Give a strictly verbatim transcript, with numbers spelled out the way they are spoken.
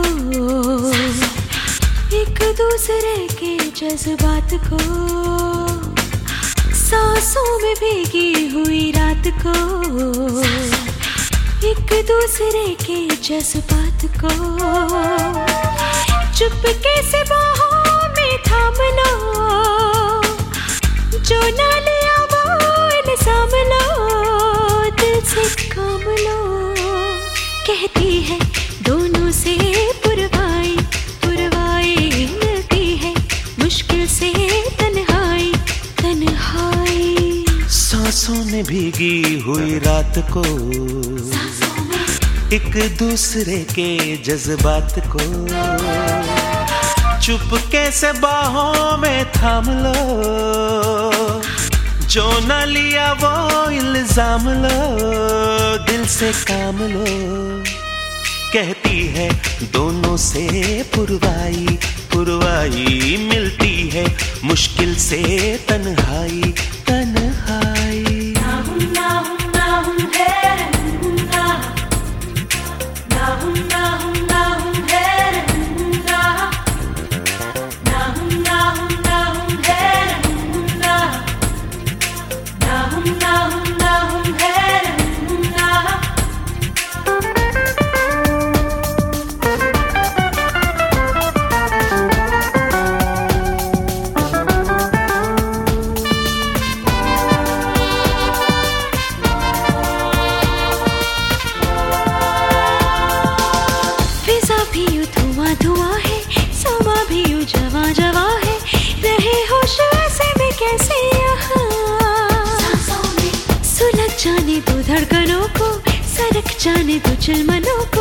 को, एक दूसरे के जज्बात को, सांसों में भीगी हुई रात को, एक दूसरे के जज्बात को, चुपके से बाहों में थाम लो, जो ना लिया वो इल्जाम लो, दिल से काम लो। कहती है दोनों से पुरवाई पुरवाई, मिलती है मुश्किल से तन्हाई तन्हाई। सांसों में भीगी हुई रात को, एक दूसरे के जज्बात को, चुपके से बाहों में थाम लो, जो न लिया वो इल्जाम लो, दिल से काम लो। कहती है दोनों से पुरवाई पुरवाई, मिलती है मुश्किल से तन्हाई तन्हाई। धुआं है, समा भी यूं जवा जवा है, रहे होश ऐसे में कैसे यहाँ, सुलग जाने दो धड़कनों को, सरक जाने दो चिलमनों को,